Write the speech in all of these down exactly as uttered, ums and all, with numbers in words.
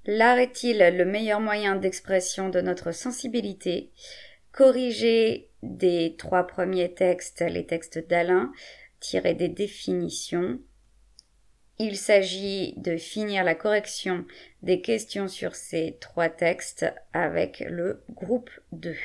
L'art est-il le meilleur moyen d'expression de notre sensibilité? Corriger des trois premiers textes, les textes d'Alain, tirer des définitions. Il s'agit de finir la correction des questions sur ces trois textes avec le groupe deux.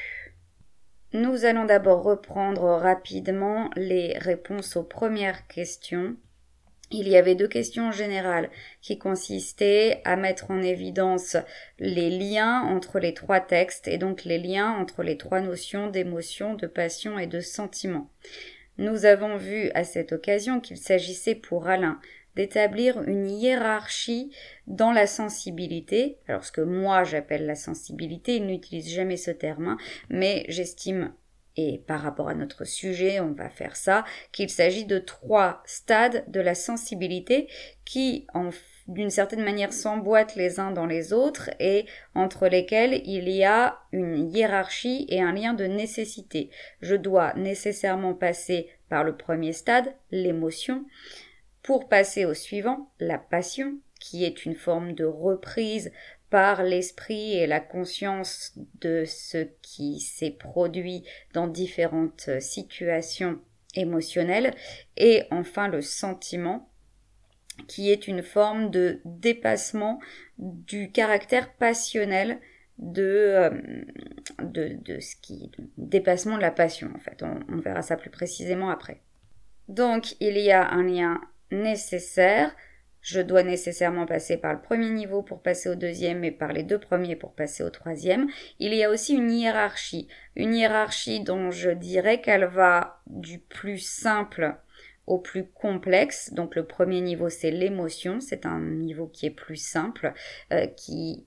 Nous allons d'abord reprendre rapidement les réponses aux premières questions. Il y avait deux questions générales qui consistaient à mettre en évidence les liens entre les trois textes et donc les liens entre les trois notions d'émotion, de passion et de sentiment. Nous avons vu à cette occasion qu'il s'agissait pour Alain d'établir une hiérarchie dans la sensibilité. Alors ce que moi j'appelle la sensibilité, il n'utilise jamais ce terme, hein, mais j'estime, et par rapport à notre sujet, on va faire ça, qu'il s'agit de trois stades de la sensibilité qui, en, d'une certaine manière, s'emboîtent les uns dans les autres et entre lesquels il y a une hiérarchie et un lien de nécessité. Je dois nécessairement passer par le premier stade, l'émotion, pour passer au suivant, la passion, qui est une forme de reprise par l'esprit et la conscience de ce qui s'est produit dans différentes situations émotionnelles, et enfin le sentiment, qui est une forme de dépassement du caractère passionnel de, de, de ce qui, de dépassement de la passion en fait, on, on verra ça plus précisément après. Donc il y a un lien nécessaire. Je dois nécessairement passer par le premier niveau pour passer au deuxième et par les deux premiers pour passer au troisième. Il y a aussi une hiérarchie. Une hiérarchie dont je dirais qu'elle va du plus simple au plus complexe. Donc le premier niveau, c'est l'émotion. C'est un niveau qui est plus simple, euh, qui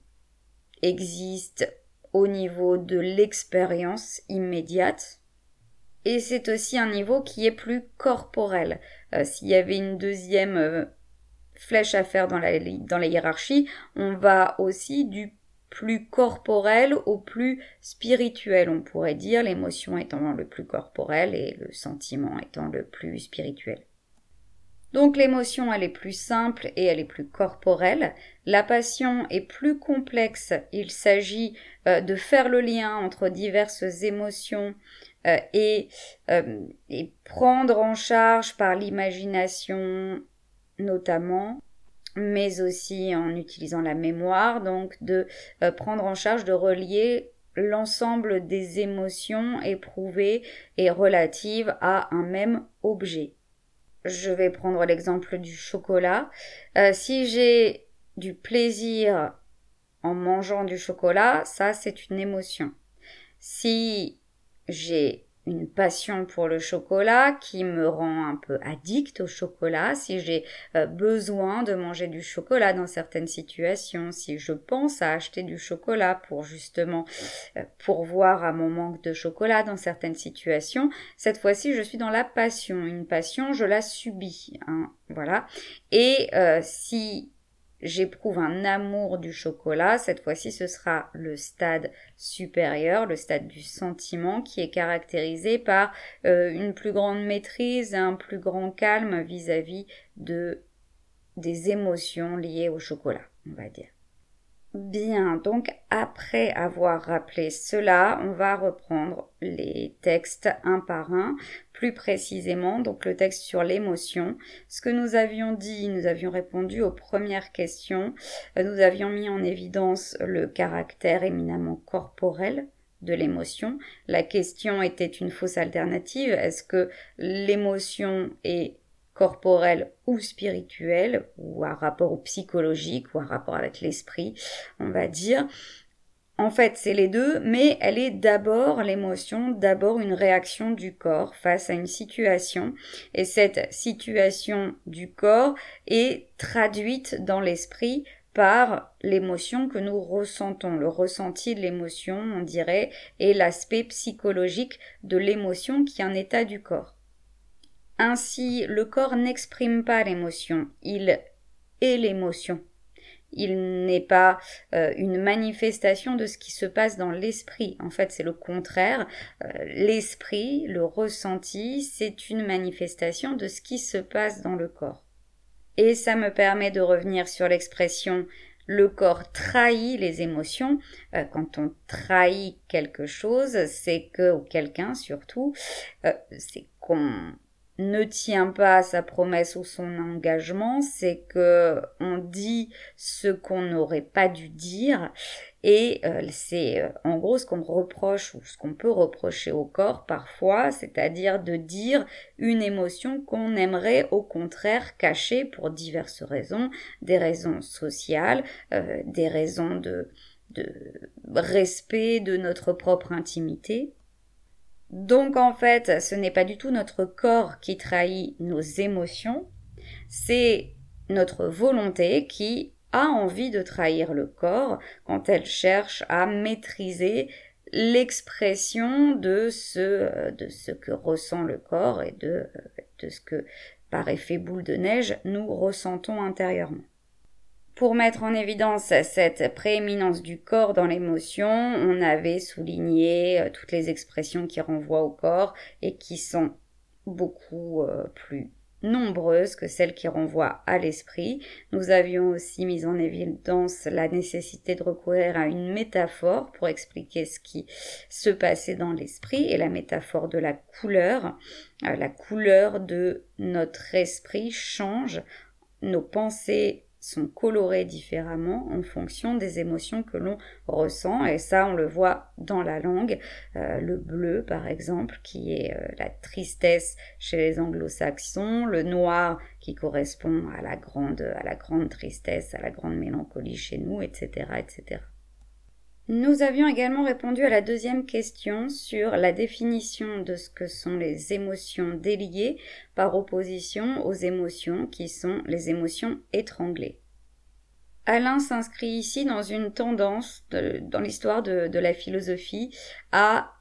existe au niveau de l'expérience immédiate. Et c'est aussi un niveau qui est plus corporel. Euh, s'il y avait une deuxième euh, flèche à faire dans la, dans la hiérarchie, on va aussi du plus corporel au plus spirituel, on pourrait dire, l'émotion étant le plus corporel et le sentiment étant le plus spirituel. Donc l'émotion, elle est plus simple et elle est plus corporelle. La passion est plus complexe. Il s'agit euh, de faire le lien entre diverses émotions euh, et, euh, et prendre en charge par l'imagination notamment, mais aussi en utilisant la mémoire, donc de euh, prendre en charge, de relier l'ensemble des émotions éprouvées et relatives à un même objet. Je vais prendre l'exemple du chocolat. Euh, si j'ai du plaisir en mangeant du chocolat, ça c'est une émotion. Si j'ai une passion pour le chocolat qui me rend un peu addict au chocolat, si j'ai euh, besoin de manger du chocolat dans certaines situations, si je pense à acheter du chocolat pour justement euh, pourvoir à mon manque de chocolat dans certaines situations, cette fois-ci je suis dans la passion. Une passion, je la subis, hein, voilà. Et euh, si j'éprouve un amour du chocolat, cette fois-ci ce sera le stade supérieur, le stade du sentiment qui est caractérisé par euh, une plus grande maîtrise, un plus grand calme vis-à-vis de, des émotions liées au chocolat, on va dire. Bien, donc après avoir rappelé cela, on va reprendre les textes un par un, plus précisément, donc le texte sur l'émotion. Ce que nous avions dit, nous avions répondu aux premières questions, nous avions mis en évidence le caractère éminemment corporel de l'émotion. La question était une fausse alternative, est-ce que l'émotion est corporel ou spirituel, ou un rapport au psychologique, ou un rapport avec l'esprit, on va dire. En fait, c'est les deux, mais elle est d'abord l'émotion, d'abord une réaction du corps face à une situation, et cette situation du corps est traduite dans l'esprit par l'émotion que nous ressentons. Le ressenti de l'émotion, on dirait, est l'aspect psychologique de l'émotion qui est un état du corps. Ainsi, le corps n'exprime pas l'émotion, il est l'émotion. Il n'est pas euh, une manifestation de ce qui se passe dans l'esprit. En fait, c'est le contraire. Euh, l'esprit, le ressenti, c'est une manifestation de ce qui se passe dans le corps. Et ça me permet de revenir sur l'expression Le corps trahit les émotions. Euh, quand on trahit quelque chose, c'est que, ou quelqu'un surtout, euh, c'est qu'on ne tient pas à sa promesse ou son engagement, c'est que on dit ce qu'on n'aurait pas dû dire, et euh, c'est euh, en gros ce qu'on reproche ou ce qu'on peut reprocher au corps parfois, c'est-à-dire de dire une émotion qu'on aimerait au contraire cacher pour diverses raisons, des raisons sociales, euh, des raisons de, de respect de notre propre intimité. Donc en fait, ce n'est pas du tout notre corps qui trahit nos émotions, c'est notre volonté qui a envie de trahir le corps quand elle cherche à maîtriser l'expression de ce, de ce que ressent le corps et de, de ce que, par effet boule de neige, nous ressentons intérieurement. Pour mettre en évidence cette prééminence du corps dans l'émotion, on avait souligné toutes les expressions qui renvoient au corps et qui sont beaucoup plus nombreuses que celles qui renvoient à l'esprit. Nous avions aussi mis en évidence la nécessité de recourir à une métaphore pour expliquer ce qui se passait dans l'esprit, et la métaphore de la couleur. La couleur de notre esprit change, nos pensées sont colorés différemment en fonction des émotions que l'on ressent, et ça on le voit dans la langue. Euh, le bleu par exemple qui est euh, la tristesse chez les anglo-saxons, le noir qui correspond à la grande, à la grande tristesse, à la grande mélancolie chez nous, et cetera, et cetera. Nous avions également répondu à la deuxième question sur la définition de ce que sont les émotions déliées par opposition aux émotions qui sont les émotions étranglées. Alain s'inscrit ici dans une tendance de, dans l'histoire de, de la philosophie à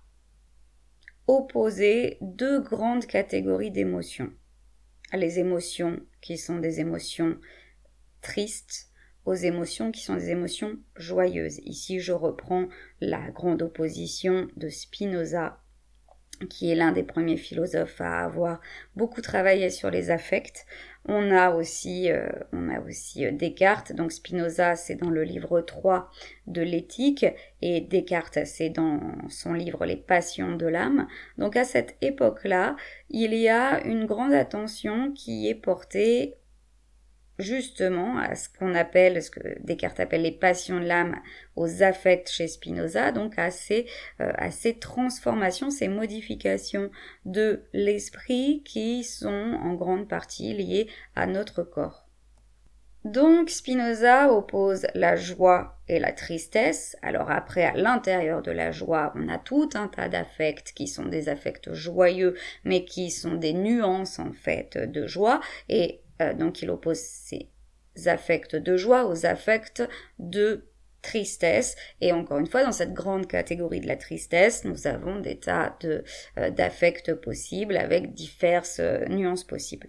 opposer deux grandes catégories d'émotions. Les émotions qui sont des émotions tristes aux émotions qui sont des émotions joyeuses. Ici, je reprends la grande opposition de Spinoza, qui est l'un des premiers philosophes à avoir beaucoup travaillé sur les affects. On a aussi, euh, on a aussi euh, Descartes. Donc Spinoza, c'est dans le livre trois de l'éthique, et Descartes, c'est dans son livre Les passions de l'âme. Donc à cette époque-là, il y a une grande attention qui est portée justement à ce qu'on appelle, ce que Descartes appelle les passions de l'âme, aux affects chez Spinoza, donc à ces, euh, à ces transformations, ces modifications de l'esprit qui sont en grande partie liées à notre corps. Donc Spinoza oppose la joie et la tristesse. Alors après, à l'intérieur de la joie, on a tout un tas d'affects qui sont des affects joyeux, mais qui sont des nuances en fait de joie, et euh, donc il oppose ces affects de joie aux affects de tristesse. Et encore une fois, dans cette grande catégorie de la tristesse, nous avons des tas de, euh, d'affects possibles avec diverses euh, nuances possibles.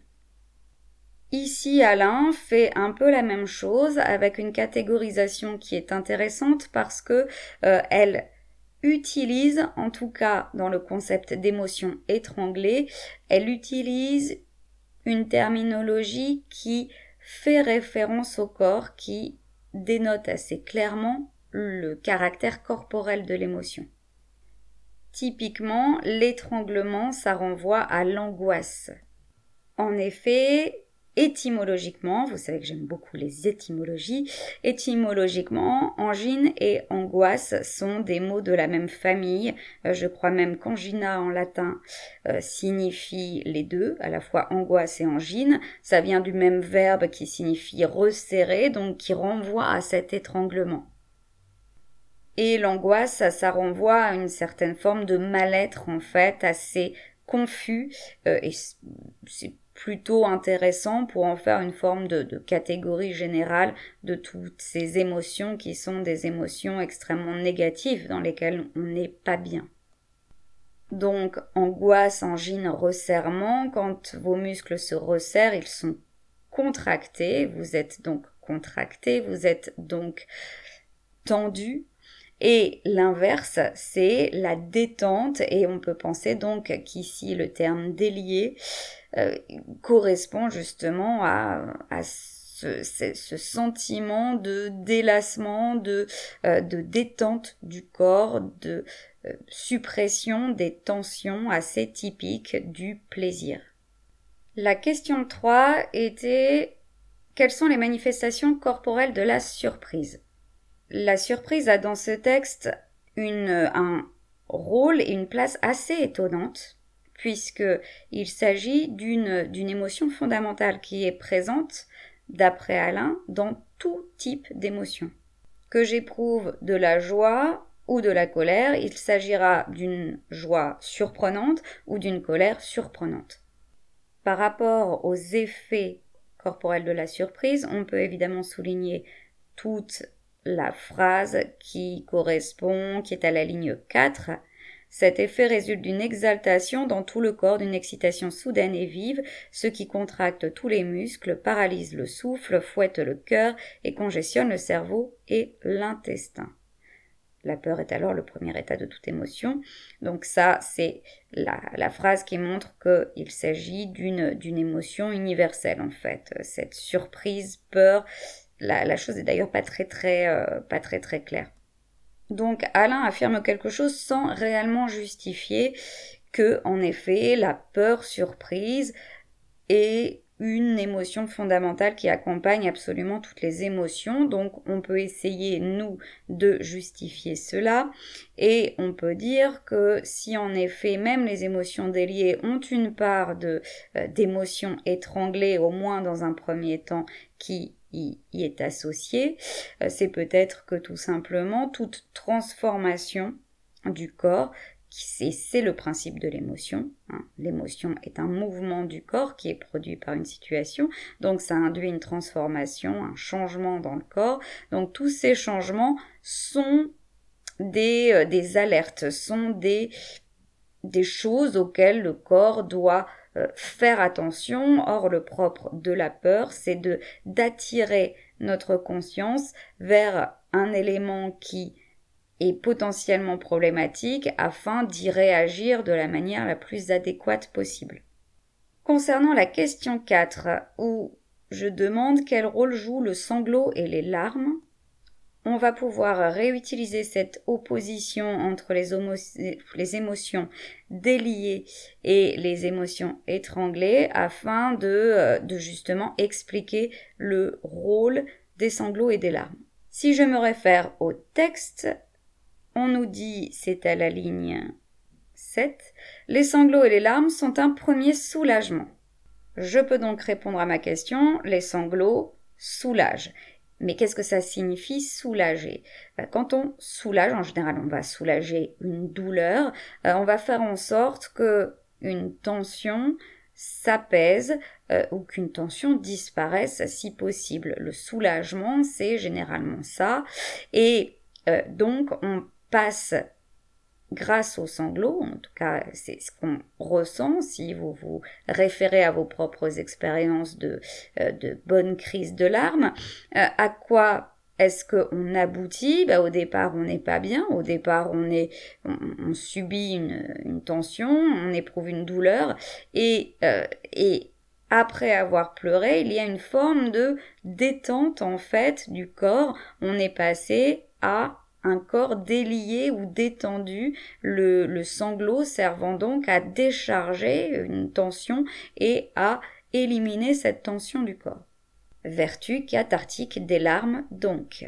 Ici, Alain fait un peu la même chose avec une catégorisation qui est intéressante parce que euh, elle utilise, en tout cas dans le concept d'émotion étranglée, elle utilise une terminologie qui fait référence au corps, qui dénote assez clairement le caractère corporel de l'émotion. Typiquement, l'étranglement, ça renvoie à l'angoisse. En effet, étymologiquement, vous savez que j'aime beaucoup les étymologies, étymologiquement, angine et angoisse sont des mots de la même famille. Euh, je crois même qu'angina en latin euh, signifie les deux, à la fois angoisse et angine. Ça vient du même verbe qui signifie resserrer, donc qui renvoie à cet étranglement. Et l'angoisse, ça, ça renvoie à une certaine forme de mal-être, en fait, assez confus, euh, et c'est plutôt intéressant pour en faire une forme de, de catégorie générale de toutes ces émotions qui sont des émotions extrêmement négatives dans lesquelles on n'est pas bien. Donc, angoisse, angine, resserrement, quand vos muscles se resserrent, ils sont contractés, vous êtes donc contracté, vous êtes donc tendu. Et l'inverse, c'est la détente, et on peut penser donc qu'ici le terme délié euh, correspond justement à, à ce, ce, ce sentiment de délassement, de, euh, de détente du corps, de euh, suppression des tensions assez typiques du plaisir. La question trois était: quelles sont les manifestations corporelles de la surprise? La surprise a dans ce texte une, un rôle et une place assez étonnante, puisqu'il s'agit d'une, d'une émotion fondamentale qui est présente, d'après Alain, dans tout type d'émotion. Que j'éprouve de la joie ou de la colère, il s'agira d'une joie surprenante ou d'une colère surprenante. Par rapport aux effets corporels de la surprise, on peut évidemment souligner toute la phrase qui correspond, qui est à la ligne quatre. Cet effet résulte d'une exaltation dans tout le corps, d'une excitation soudaine et vive, ce qui contracte tous les muscles, paralyse le souffle, fouette le cœur et congestionne le cerveau et l'intestin. La peur est alors le premier état de toute émotion. Donc ça, c'est la, la phrase qui montre qu'il s'agit d'une, d'une émotion universelle en fait. Cette surprise, peur, la, la chose est d'ailleurs pas très très, euh, pas très très claire. Donc Alain affirme quelque chose sans réellement justifier que, en effet, la peur surprise est une émotion fondamentale qui accompagne absolument toutes les émotions. Donc on peut essayer, nous, de justifier cela, et on peut dire que si en effet même les émotions déliées ont une part de, euh, d'émotions étranglées, au moins dans un premier temps, qui y est associé, c'est peut-être que tout simplement toute transformation du corps, c'est, c'est le principe de l'émotion, hein. L'émotion est un mouvement du corps qui est produit par une situation, donc ça induit une transformation, un changement dans le corps. Donc tous ces changements sont des, euh, des alertes, sont des, des choses auxquelles le corps doit Euh, faire attention. Or, le propre de la peur, c'est de d'attirer notre conscience vers un élément qui est potentiellement problématique afin d'y réagir de la manière la plus adéquate possible. Concernant la question quatre, où je demande quel rôle jouent le sanglot et les larmes, on va pouvoir réutiliser cette opposition entre les, homo- les émotions déliées et les émotions étranglées afin de, de justement expliquer le rôle des sanglots et des larmes. Si je me réfère au texte, on nous dit, c'est à la ligne sept, les sanglots et les larmes sont un premier soulagement. Je peux donc répondre à ma question, les sanglots soulagent. Mais qu'est-ce que ça signifie soulager? Quand on soulage, en général on va soulager une douleur, on va faire en sorte que une tension s'apaise euh, ou qu'une tension disparaisse si possible. Le soulagement, c'est généralement ça. Et euh, donc on passe grâce aux sanglots, en tout cas c'est ce qu'on ressent si vous vous référez à vos propres expériences de, euh, de bonnes crises de larmes. Euh, à quoi est-ce qu'on aboutit? Bah, au départ on n'est pas bien, au départ on, est, on, on subit une, une tension, on éprouve une douleur, et, euh, et après avoir pleuré, il y a une forme de détente en fait du corps, on est passé à un corps délié ou détendu, le, le sanglot servant donc à décharger une tension et à éliminer cette tension du corps. Vertu cathartique des larmes donc.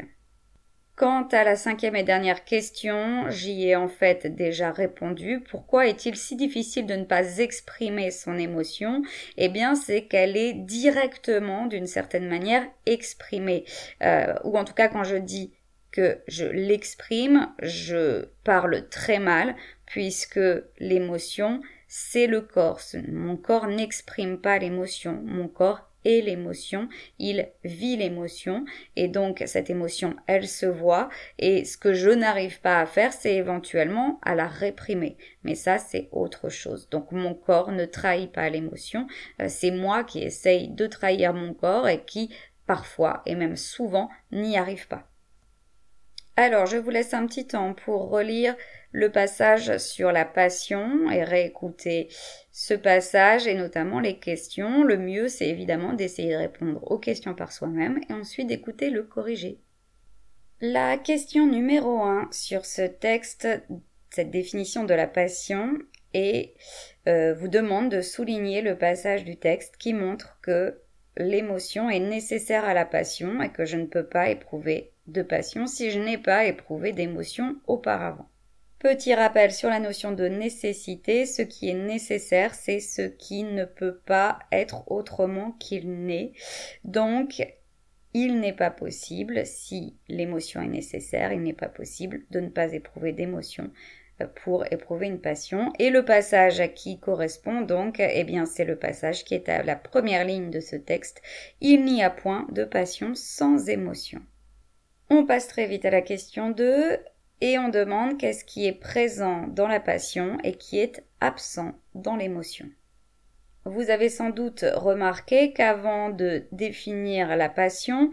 Quant à la cinquième et dernière question, j'y ai en fait déjà répondu. Pourquoi est-il si difficile de ne pas exprimer son émotion? Eh bien, c'est qu'elle est directement, d'une certaine manière, exprimée. Euh, ou en tout cas, quand je dis que je l'exprime, je parle très mal, puisque l'émotion, c'est le corps. Mon corps n'exprime pas l'émotion. Mon corps est l'émotion, il vit l'émotion, et donc cette émotion, elle se voit, et ce que je n'arrive pas à faire, c'est éventuellement à la réprimer. Mais ça, c'est autre chose. Donc mon corps ne trahit pas l'émotion, c'est moi qui essaye de trahir mon corps et qui, parfois, et même souvent, n'y arrive pas. Alors, je vous laisse un petit temps pour relire le passage sur la passion et réécouter ce passage et notamment les questions. Le mieux, c'est évidemment d'essayer de répondre aux questions par soi-même et ensuite d'écouter le corriger. La question numéro un sur ce texte, cette définition de la passion, et euh, vous demande de souligner le passage du texte qui montre que l'émotion est nécessaire à la passion et que je ne peux pas éprouver de passion si je n'ai pas éprouvé d'émotion auparavant. Petit rappel sur la notion de nécessité, ce qui est nécessaire, c'est ce qui ne peut pas être autrement qu'il n'est. Donc, il n'est pas possible, si l'émotion est nécessaire, il n'est pas possible de ne pas éprouver d'émotion pour éprouver une passion. Et le passage qui correspond donc, eh bien, c'est le passage qui est à la première ligne de ce texte. Il n'y a point de passion sans émotion. On passe très vite à la question deux et on demande qu'est-ce qui est présent dans la passion et qui est absent dans l'émotion. Vous avez sans doute remarqué qu'avant de définir la passion,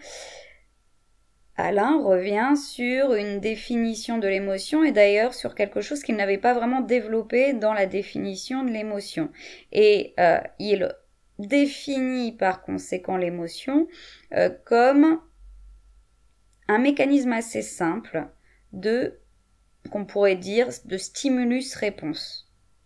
Alain revient sur une définition de l'émotion et d'ailleurs sur quelque chose qu'il n'avait pas vraiment développé dans la définition de l'émotion. Et euh, il définit par conséquent l'émotion euh, comme un mécanisme assez simple de, qu'on pourrait dire, de stimulus-réponse.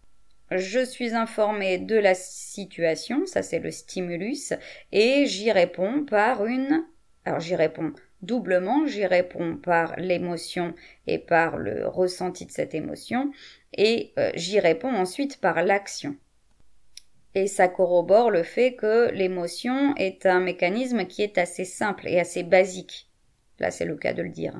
Je suis informé de la situation, ça c'est le stimulus, et j'y réponds par une... Alors j'y réponds doublement, j'y réponds par l'émotion et par le ressenti de cette émotion, et euh, j'y réponds ensuite par l'action. Et ça corrobore le fait que l'émotion est un mécanisme qui est assez simple et assez basique. Là, c'est le cas de le dire.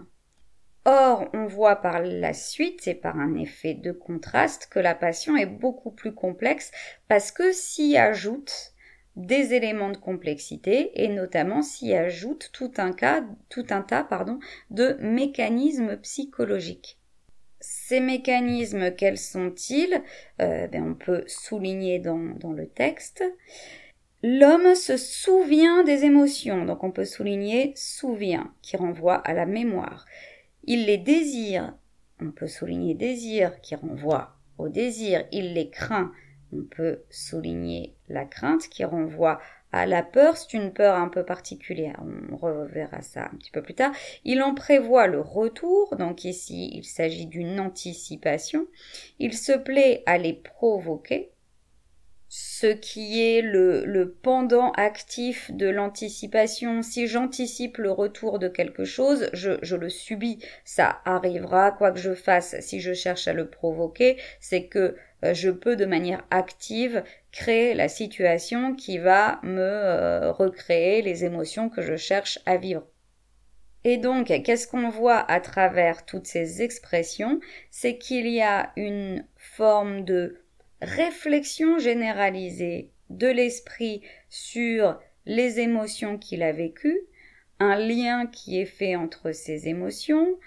Or, on voit par la suite et par un effet de contraste que la passion est beaucoup plus complexe parce que s'y ajoute des éléments de complexité et notamment s'y ajoute tout un, cas, tout un tas pardon, de mécanismes psychologiques. Ces mécanismes, quels sont-ils ? euh, ben, On peut souligner dans, dans le texte. L'homme se souvient des émotions, donc on peut souligner souvient, qui renvoie à la mémoire. Il les désire, on peut souligner désir, qui renvoie au désir. Il les craint, on peut souligner la crainte, qui renvoie à la peur. C'est une peur un peu particulière, on reverra ça un petit peu plus tard. Il en prévoit le retour, donc ici il s'agit d'une anticipation. Il se plaît à les provoquer, ce qui est le, le pendant actif de l'anticipation. Si j'anticipe le retour de quelque chose, je, je le subis, ça arrivera, quoi que je fasse. Si je cherche à le provoquer, c'est que euh, je peux de manière active créer la situation qui va me euh, recréer les émotions que je cherche à vivre. Et donc, qu'est-ce qu'on voit à travers toutes ces expressions ? C'est qu'il y a une forme de réflexion généralisée de l'esprit sur les émotions qu'il a vécues, un lien qui est fait entre ces émotions,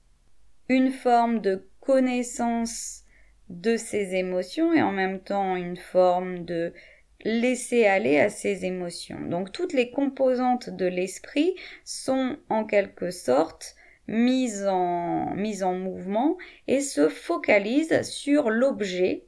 une forme de connaissance de ces émotions et en même temps une forme de laisser aller à ces émotions. Donc toutes les composantes de l'esprit sont en quelque sorte mises en, mises en mouvement et se focalisent sur l'objet,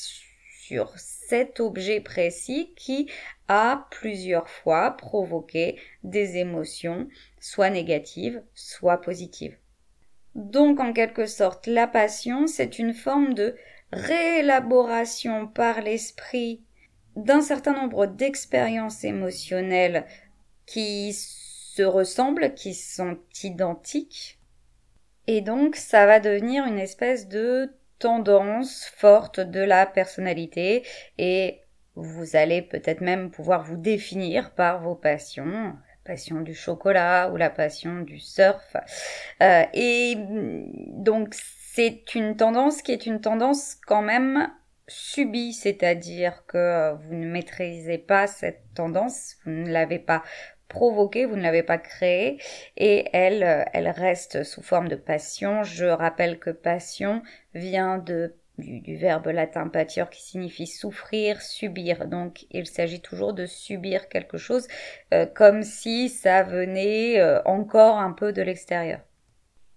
sur cet objet précis qui a plusieurs fois provoqué des émotions, soit négatives, soit positives. Donc, en quelque sorte, la passion, c'est une forme de réélaboration par l'esprit d'un certain nombre d'expériences émotionnelles qui se ressemblent, qui sont identiques. Et donc, ça va devenir une espèce de tendance forte de la personnalité et vous allez peut-être même pouvoir vous définir par vos passions, la passion du chocolat ou la passion du surf. Euh, et donc c'est une tendance qui est une tendance quand même subie, c'est-à-dire que vous ne maîtrisez pas cette tendance, vous ne l'avez pas provoquée, vous ne l'avez pas créée et elle, elle reste sous forme de passion. Je rappelle que passion vient de, du, du verbe latin patir qui signifie souffrir, subir. Donc il s'agit toujours de subir quelque chose euh, comme si ça venait euh, encore un peu de l'extérieur.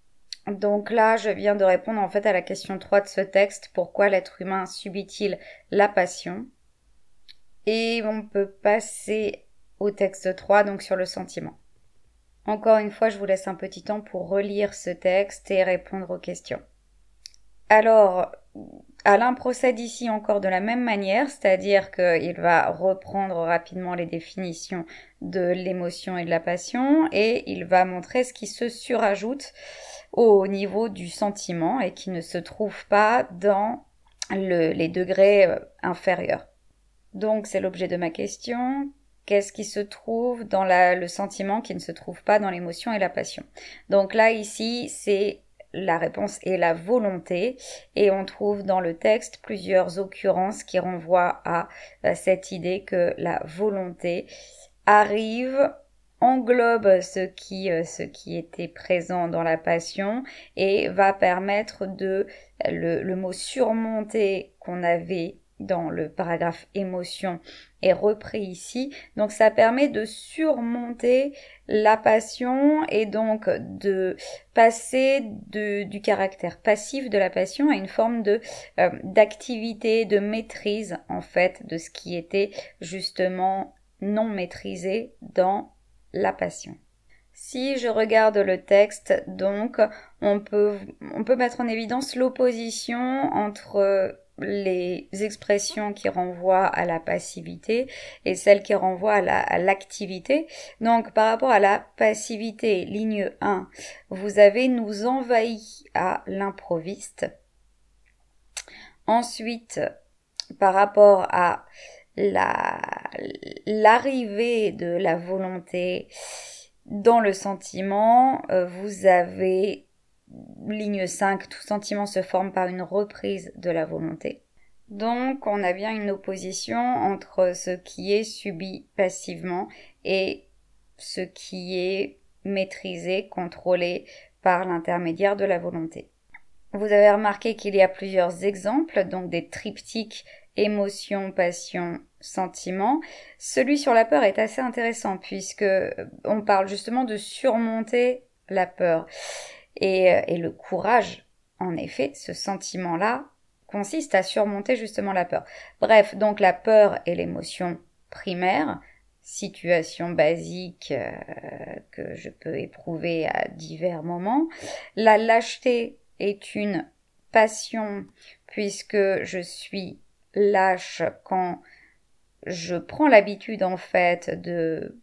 Donc là, je viens de répondre en fait à la question trois de ce texte, pourquoi l'être humain subit-il la passion? Et on peut passer au texte trois, donc sur le sentiment. Encore une fois, je vous laisse un petit temps pour relire ce texte et répondre aux questions. Alors, Alain procède ici encore de la même manière, c'est-à-dire qu'il va reprendre rapidement les définitions de l'émotion et de la passion et il va montrer ce qui se surajoute au niveau du sentiment et qui ne se trouve pas dans le, les degrés inférieurs. Donc, c'est l'objet de ma question. Qu'est-ce qui se trouve dans la, le sentiment qui ne se trouve pas dans l'émotion et la passion? Donc là, ici, c'est la réponse est la volonté et on trouve dans le texte plusieurs occurrences qui renvoient à, à cette idée que la volonté arrive, englobe ce qui, ce qui était présent dans la passion et va permettre de, le, le mot surmonter qu'on avait dans le paragraphe émotion est repris ici. Donc ça permet de surmonter la passion et donc de passer de, du caractère passif de la passion à une forme de euh, d'activité, de maîtrise en fait de ce qui était justement non maîtrisé dans la passion. Si je regarde le texte, donc on peut on peut mettre en évidence l'opposition entre les expressions qui renvoient à la passivité et celles qui renvoient à, la, à l'activité. Donc par rapport à la passivité, ligne un, vous avez nous envahit à l'improviste. Ensuite, par rapport à la, l'arrivée de la volonté dans le sentiment, vous avez ligne cinq, tout sentiment se forme par une reprise de la volonté. Donc, on a bien une opposition entre ce qui est subi passivement et ce qui est maîtrisé, contrôlé par l'intermédiaire de la volonté. Vous avez remarqué qu'il y a plusieurs exemples, donc des triptyques émotion, passion, sentiment. Celui sur la peur est assez intéressant puisque on parle justement de surmonter la peur. Et, et le courage, en effet, ce sentiment-là, consiste à surmonter justement la peur. Bref, donc la peur est l'émotion primaire, situation basique euh, que je peux éprouver à divers moments. La lâcheté est une passion puisque je suis lâche quand je prends l'habitude en fait de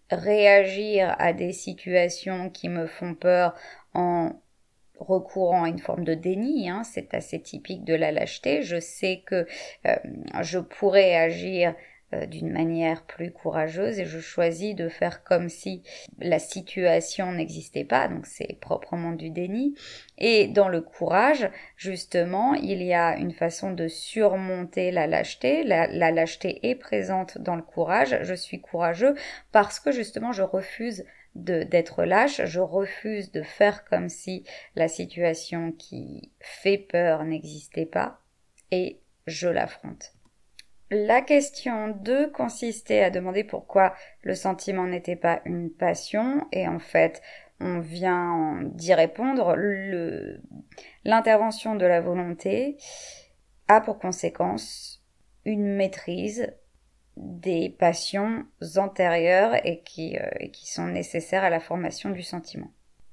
réagir à des situations qui me font peur en recourant à une forme de déni, hein, c'est assez typique de la lâcheté. Je sais que euh, je pourrais agir euh, d'une manière plus courageuse et je choisis de faire comme si la situation n'existait pas, donc c'est proprement du déni. Et dans le courage, justement, il y a une façon de surmonter la lâcheté. La, la lâcheté est présente dans le courage. Je suis courageux parce que justement je refuse de d'être lâche, je refuse de faire comme si la situation qui fait peur n'existait pas et je l'affronte. La question deux consistait à demander pourquoi le sentiment n'était pas une passion et en fait on vient d'y répondre. Le, l'intervention de la volonté a pour conséquence une maîtrise des passions antérieures et qui, euh, et qui sont nécessaires à la formation du sentiment.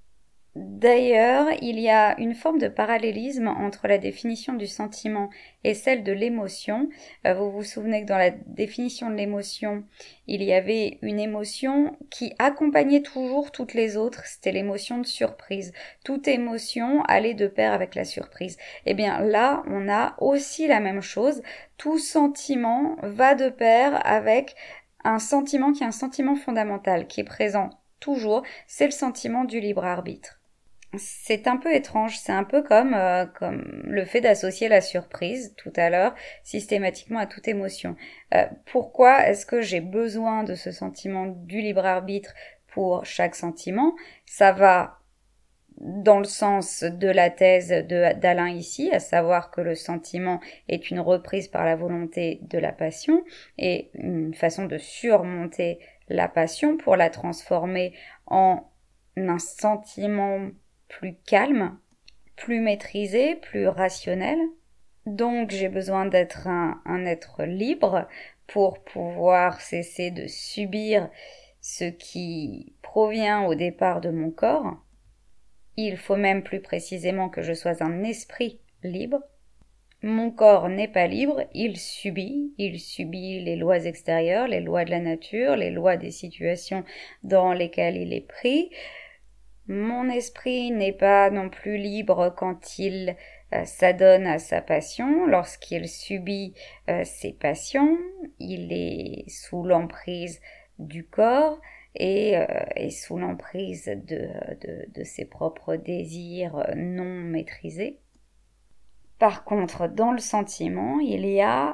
D'ailleurs, il y a une forme de parallélisme entre la définition du sentiment et celle de l'émotion. Euh, vous vous souvenez que dans la définition de l'émotion, il y avait une émotion qui accompagnait toujours toutes les autres, c'était l'émotion de surprise. Toute émotion allait de pair avec la surprise. Eh bien là, on a aussi la même chose. Tout sentiment va de pair avec un sentiment qui est un sentiment fondamental, qui est présent toujours, c'est le sentiment du libre arbitre. C'est un peu étrange, c'est un peu comme, euh, comme le fait d'associer la surprise tout à l'heure systématiquement à toute émotion. Euh, pourquoi est-ce que j'ai besoin de ce sentiment du libre arbitre pour chaque sentiment? Ça va dans le sens de la thèse de, d'Alain ici, à savoir que le sentiment est une reprise par la volonté de la passion et une façon de surmonter la passion pour la transformer en un sentiment plus calme, plus maîtrisé, plus rationnel. Donc j'ai besoin d'être un, un être libre pour pouvoir cesser de subir ce qui provient au départ de mon corps. Il faut même plus précisément que je sois un esprit libre. Mon corps n'est pas libre, il subit, il subit les lois extérieures, les lois de la nature, les lois des situations dans lesquelles il est pris. Mon esprit n'est pas non plus libre quand il euh, s'adonne à sa passion, lorsqu'il subit euh, ses passions, il est sous l'emprise du corps et, euh, et sous l'emprise de, de, de ses propres désirs non maîtrisés. Par contre, dans le sentiment, il y a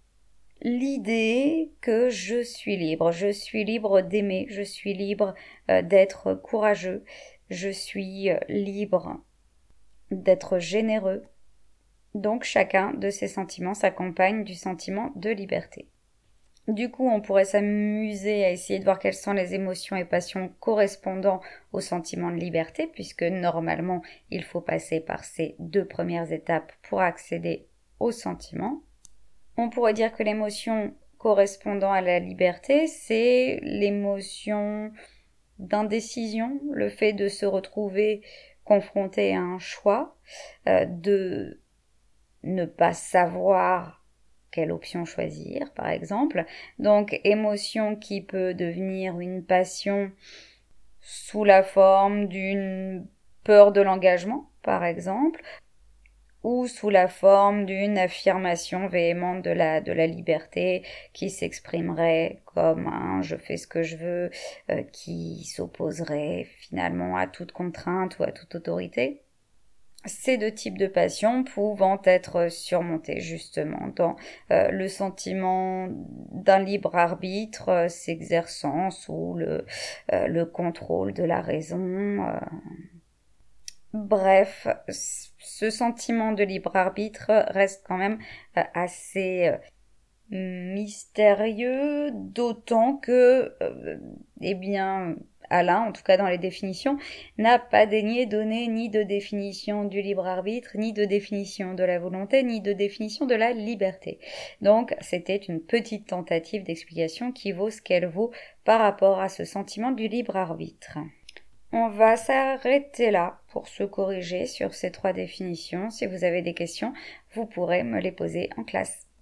l'idée que je suis libre, je suis libre d'aimer, je suis libre euh, d'être courageux, je suis libre d'être généreux. Donc chacun de ces sentiments s'accompagne du sentiment de liberté. Du coup, on pourrait s'amuser à essayer de voir quelles sont les émotions et passions correspondant au sentiment de liberté, puisque normalement, il faut passer par ces deux premières étapes pour accéder au sentiment. On pourrait dire que l'émotion correspondant à la liberté, c'est l'émotion d'indécision, le fait de se retrouver confronté à un choix, euh, de ne pas savoir quelle option choisir, par exemple. Donc, émotion qui peut devenir une passion sous la forme d'une peur de l'engagement, par exemple, ou sous la forme d'une affirmation véhémente de la, de la liberté qui s'exprimerait comme un « je fais ce que je veux euh, », qui s'opposerait finalement à toute contrainte ou à toute autorité. Ces deux types de passions pouvant être surmontés justement dans euh, le sentiment d'un libre arbitre euh, s'exerçant sous le, euh, le contrôle de la raison. Euh. Bref, ce sentiment de libre arbitre reste quand même euh, assez euh, mystérieux, d'autant que, euh, eh bien, Alain, en tout cas dans les définitions, n'a pas daigné donner ni de définition du libre arbitre, ni de définition de la volonté, ni de définition de la liberté. Donc, c'était une petite tentative d'explication qui vaut ce qu'elle vaut par rapport à ce sentiment du libre arbitre. On va s'arrêter là pour se corriger sur ces trois définitions. Si vous avez des questions, vous pourrez me les poser en classe.